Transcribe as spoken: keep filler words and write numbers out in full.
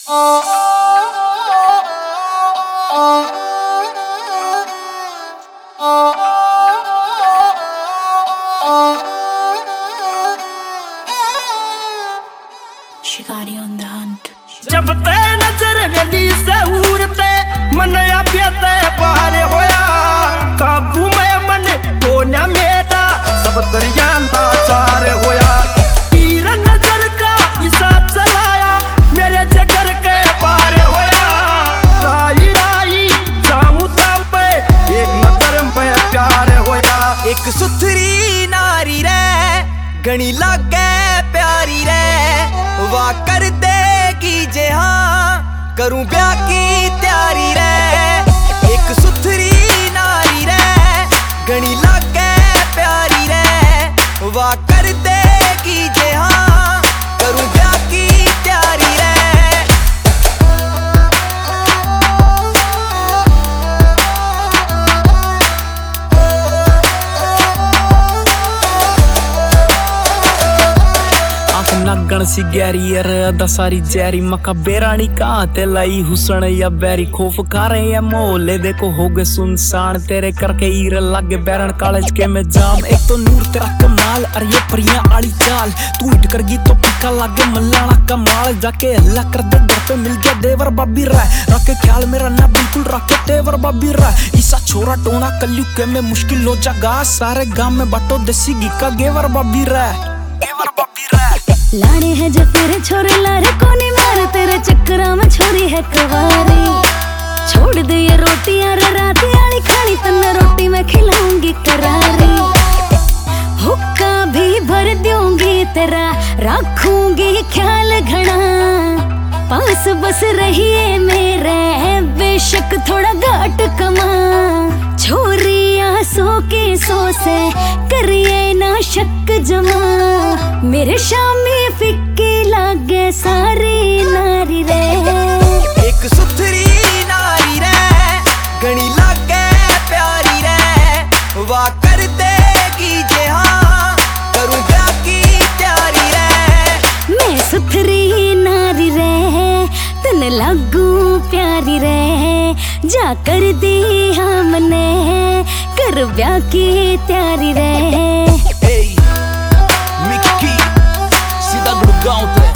शिकारी on the hunt। जब ते नजर गली से उड़ते मन अभ्यते पार होया काबू में मन होना मेरा सब दरियांदा चार होया तीर नजर का हिसाब चलाया मेरे जिगर के पार होया राई राई जाऊं तब पे एक नजर में प्यार होया एक सुथरी नारी रे गणी लागे प्यारी रे वाह कर देगी जे हाँ करूं ब्याह की तैयारी रे एक सुथरी नारी रे गणी लागे प्यारी रे वाह कर देगी जे हाँ करूं ब्याह की तैयारी रे लगन सी गहरी यार अदा सारी जैरी मका बेरानी कहाँ ते लाई हुसन या बैरी खौफ खारे या मोहल्ले देखो हो गए सुनसान तेरे करके ईर लागे बैरन कॉलेज के में जाम एक तो नूर तेरा कमाल अरे ये परियां आली चाल तू हिट कर गई तो पक्का लागे मल्लाना कमाल जाके हल्ला कर दे घर पे मिल गया देवर बाबी राय रखे ख्याल मेरा ना बिल्कुल रखे तेवर बाबी राय ईसा छोरा टोना कल्यू के में मुश्किल हो जागा सारे गांव में बाटो देसी घी का गेवर बाबी राय गेवर बाबी राय लाड़े है जब तेरे छोरे लारे कोनी मार तेरे चक्करा में छोरी है कवारी छोड़ दे ये रोटियां रात आली खानी तन्ना रोटी मैं खिलाऊंगी करारी हुक्का भी भर दूंगी तेरा रखूंगी ख्याल घना पास बस रहिए मेरे बेशक थोड़ा घाट कमा छोरी आंसू की सो से करिए ना शक जमा मेरे शामी फिक्की लागे सारी नारी रे एक सुथरी नारी रे गणी लागे प्यारी रे वाह कर देगी जे हाँ करूं ब्याह की तैयारी रे मैं सुथरी नारी रे तन लागू प्यारी रे जा कर दी हमने कर ब्याह की तैयारी रे मिक्की सीधा गुड़गांव पे